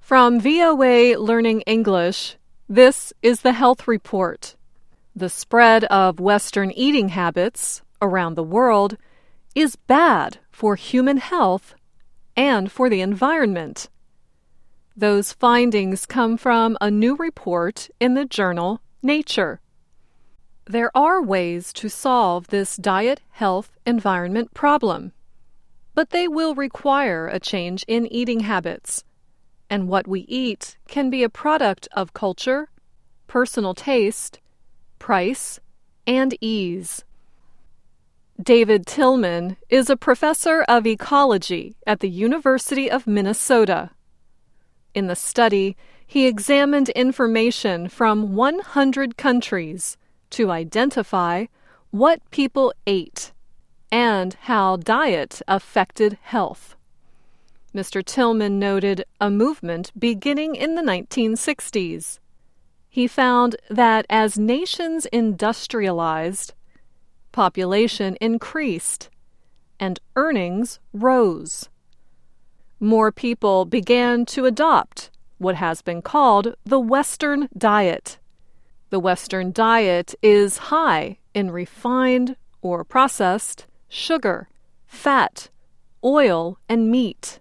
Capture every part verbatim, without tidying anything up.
From V O A Learning English, this is the Health Report. The spread of Western eating habits around the world is bad for human health and for the environment. Those findings come from a new report in the journal Nature. There are ways to solve this diet, health, environment problem, but they will require a change in eating habits. And what we eat can be a product of culture, personal taste, price, and ease. David Tillman is a professor of ecology at the University of Minnesota. In the study, he examined information from one hundred countries to identify what people ate and how diet affected health. Mister Tillman noted a movement beginning in the nineteen sixties. He found that as nations industrialized, population increased and earnings rose. More people began to adopt what has been called the Western diet. The Western diet is high in refined or processed sugar, fat, oil, and meat.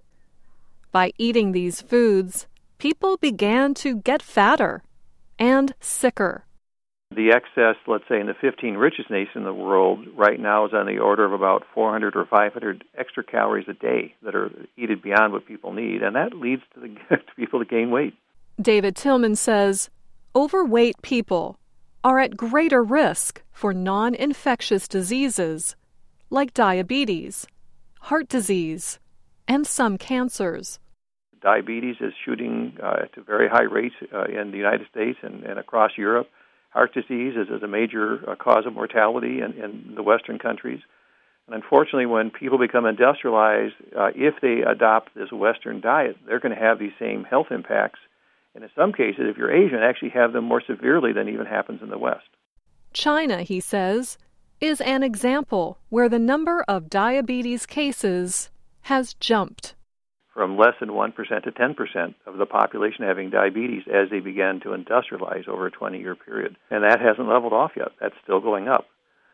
By eating these foods, people began to get fatter and sicker. The excess, let's say, in the fifteen richest nations in the world right now is on the order of about four hundred or five hundred extra calories a day that are eaten beyond what people need, and that leads to, the, to people to gain weight. David Tillman says overweight people are at greater risk for non-infectious diseases like diabetes, heart disease, and some cancers. Diabetes is shooting uh, to very high rates uh, in the United States and, and across Europe. Heart disease is, is a major uh, cause of mortality in, in the Western countries. And unfortunately, when people become industrialized, uh, if they adopt this Western diet, they're going to have these same health impacts. And in some cases, if you're Asian, actually have them more severely than even happens in the West. China, he says, is an example where the number of diabetes cases has jumped. From less than one percent to ten percent of the population having diabetes as they began to industrialize over a twenty-year period. And that hasn't leveled off yet. That's still going up.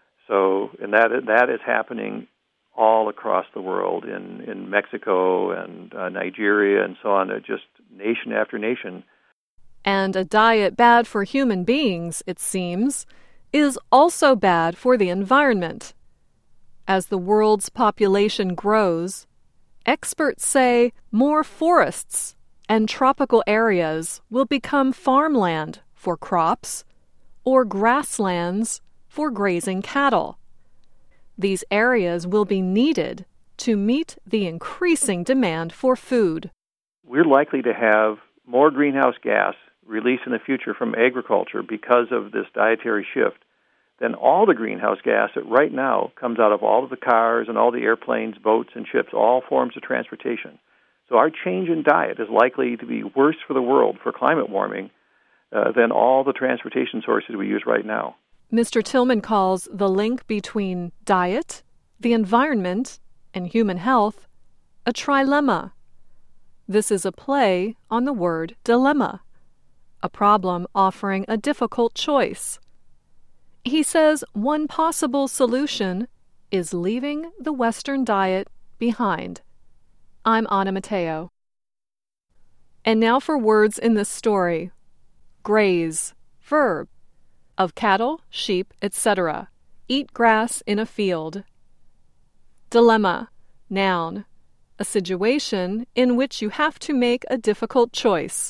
So, and that that is happening all across the world, in, in Mexico and uh, Nigeria and so on, uh, just nation after nation. And a diet bad for human beings, it seems, is also bad for the environment. As the world's population grows, experts say more forests and tropical areas will become farmland for crops or grasslands for grazing cattle. These areas will be needed to meet the increasing demand for food. We're likely to have more greenhouse gas released in the future from agriculture because of this dietary shift than all the greenhouse gas that right now comes out of all of the cars and all the airplanes, boats, and ships, all forms of transportation. So our change in diet is likely to be worse for the world for climate warming uh, than all the transportation sources we use right now. Mister Tillman calls the link between diet, the environment, and human health a trilemma. This is a play on the word dilemma, a problem offering a difficult choice. He says one possible solution is leaving the Western diet behind. I'm Anna Mateo. And now for words in this story. Graze, verb, of cattle, sheep, et cetera. Eat grass in a field. Dilemma, noun, a situation in which you have to make a difficult choice.